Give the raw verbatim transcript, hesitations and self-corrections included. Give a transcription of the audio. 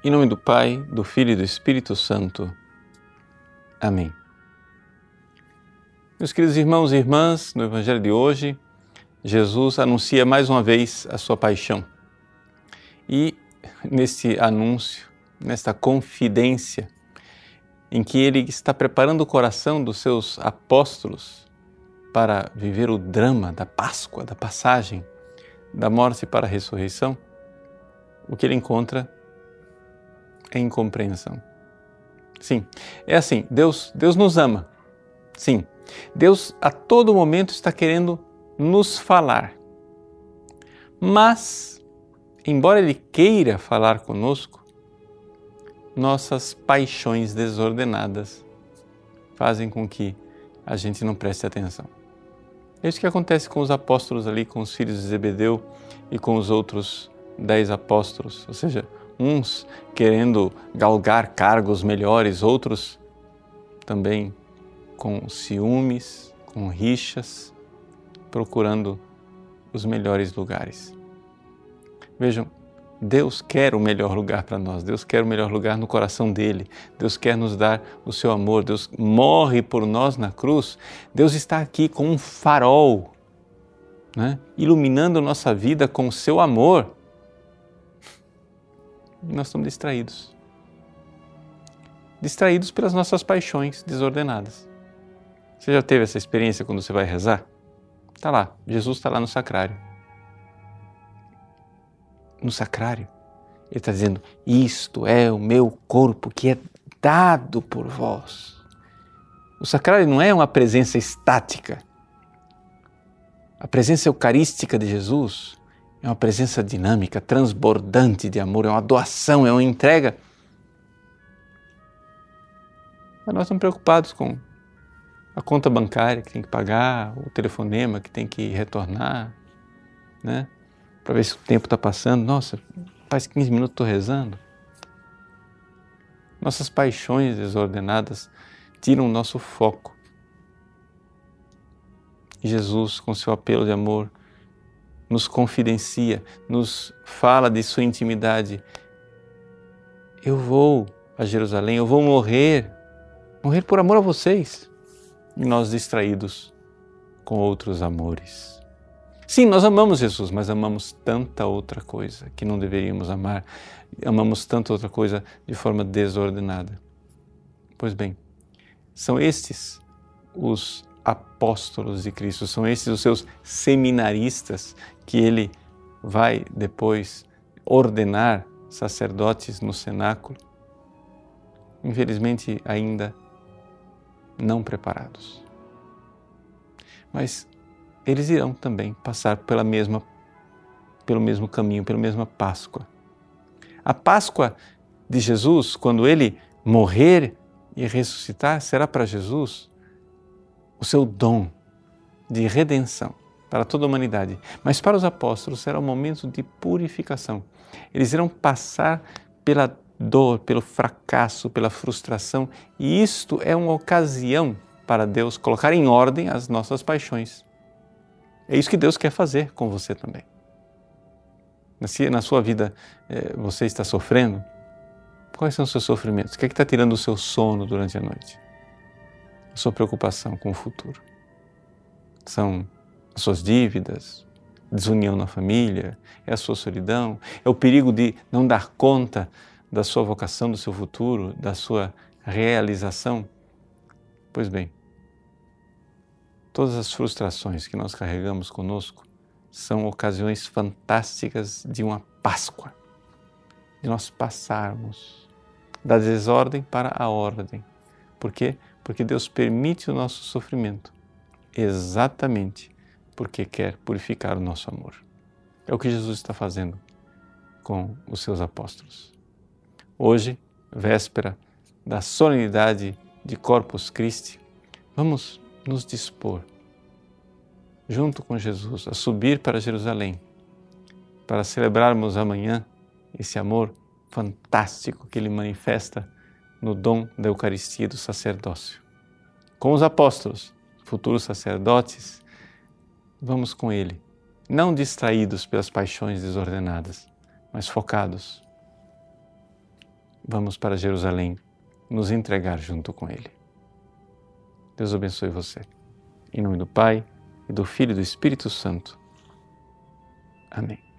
Em nome do Pai, do Filho e do Espírito Santo. Amém. Meus queridos irmãos e irmãs, no Evangelho de hoje, Jesus anuncia mais uma vez a sua paixão. E nesse anúncio, nesta confidência, em que ele está preparando o coração dos seus apóstolos para viver o drama da Páscoa, da passagem da morte para a ressurreição, o que ele encontra é incompreensão. Sim, é assim, Deus, Deus nos ama. Sim, Deus a todo momento está querendo nos falar. Mas, embora Ele queira falar conosco, nossas paixões desordenadas fazem com que a gente não preste atenção. É isso que acontece com os apóstolos ali, com os filhos de Zebedeu e com os outros dez apóstolos, ou seja, uns querendo galgar cargos melhores, outros também com ciúmes, com rixas, procurando os melhores lugares. Vejam, Deus quer o melhor lugar para nós, Deus quer o melhor lugar no coração dele, Deus quer nos dar o seu amor, Deus morre por nós na cruz, Deus está aqui com um farol, né, iluminando nossa vida com o seu amor. E nós estamos distraídos. Distraídos pelas nossas paixões desordenadas. Você já teve essa experiência quando você vai rezar? Está lá, Jesus está lá no sacrário. No sacrário, Ele está dizendo, isto é o meu corpo que é dado por vós. O sacrário não é uma presença estática. A presença eucarística de Jesus é uma presença dinâmica, transbordante de amor, é uma doação, é uma entrega. Mas nós estamos preocupados com a conta bancária que tem que pagar, o telefonema que tem que retornar, né? Para ver se o tempo está passando. Nossa, faz quinze minutos estou rezando. Nossas paixões desordenadas tiram o nosso foco. E Jesus, com seu apelo de amor, nos confidencia, nos fala de sua intimidade. Eu vou a Jerusalém, eu vou morrer, morrer por amor a vocês. E nós distraídos com outros amores. Sim, nós amamos Jesus, mas amamos tanta outra coisa que não deveríamos amar. Amamos tanta outra coisa de forma desordenada. Pois bem, são estes os apóstolos de Cristo, são esses os seus seminaristas que ele vai depois ordenar sacerdotes no cenáculo, infelizmente ainda não preparados. Mas eles irão também passar pela mesma, pelo mesmo caminho, pela mesma Páscoa. A Páscoa de Jesus, quando ele morrer e ressuscitar, será para Jesus o seu dom de redenção para toda a humanidade. Mas para os apóstolos será um momento de purificação. Eles irão passar pela dor, pelo fracasso, pela frustração, e isto é uma ocasião para Deus colocar em ordem as nossas paixões. É isso que Deus quer fazer com você também. Na sua vida, você está sofrendo? Quais são os seus sofrimentos? O que é que está tirando o seu sono durante a noite? A sua preocupação com o futuro? São as suas dívidas, desunião na família, é a sua solidão, é o perigo de não dar conta da sua vocação, do seu futuro, da sua realização? Pois bem, todas as frustrações que nós carregamos conosco são ocasiões fantásticas de uma Páscoa, de nós passarmos da desordem para a ordem. Por quê? Porque Deus permite o nosso sofrimento, exatamente porque quer purificar o nosso amor. É o que Jesus está fazendo com os seus apóstolos. Hoje, véspera da solenidade de Corpus Christi, vamos nos dispor, junto com Jesus, a subir para Jerusalém, para celebrarmos amanhã esse amor fantástico que Ele manifesta no dom da Eucaristia do sacerdócio. Com os apóstolos, futuros sacerdotes, vamos com Ele, não distraídos pelas paixões desordenadas, mas focados vamos para Jerusalém nos entregar junto com Ele. Deus abençoe você. Em nome do Pai, e do Filho e do Espírito Santo. Amém.